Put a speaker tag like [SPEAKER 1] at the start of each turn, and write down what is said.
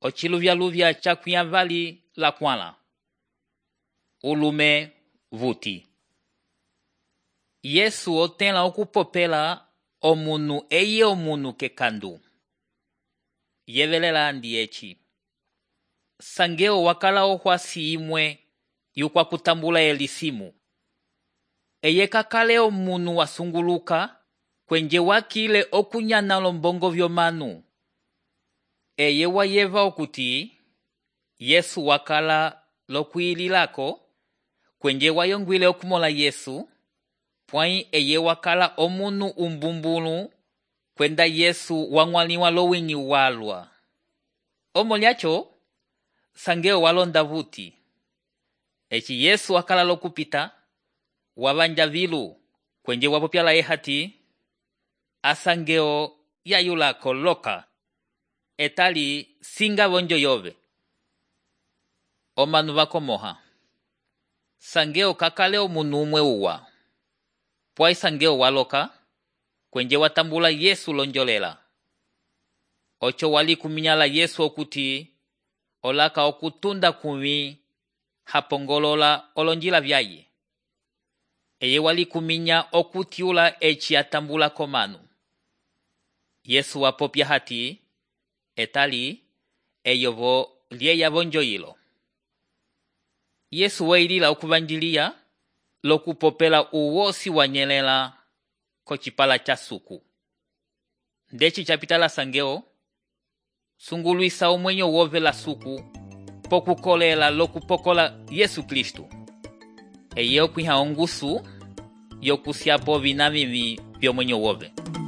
[SPEAKER 1] ochiluvya chakuya vali la kwala. Ulume vuti. Yesu otela okupopela omunu eye omunu kekandu. Yevelela ndiechi. Sangeo wakala ohwasi imwe yukwa kutambula elisimu. Eye kakale omunu wasunguluka kwenje wakile okunyana lombongo vyomanu. Eye wayeva okuti Yesu wakala lokuililako kwenje wayongwile okumola Yesu pwai eye wakala omunu umbumbulu kwenda Yesu wangwaliwa lowingi walwa. Omolyacho sangeo walonda vuti. Echi Yesu wakala lokupita wabanja vilu kwenje wapopyala ehati asangeo yayulako loka etali singa bonjo yove. Omanu bakomoha. Sangeo kakale omunu umwe uwa. Pwai sangeo waloka kwenje watambula Yesu lonjolela. Ocho wali kuminyala Yesu okuti olaka okutunda kumi hapongolola olonjila vyaye. Eye wali kuminya okutiula echi atambula komanu. Yesu wapopya hati etali eyovo lieya bonjo ilo. Yesu wailila okubanjilia lokupopela uwosi wanyelela kochipala cha suku. Ndechi chapitala sangeo sunguluisa omwenyo wove la suku pokukolela lokupokola Yesu Kristu. Eye okwiha ongusu yokusiapo vinamimi vyomwenyo wove.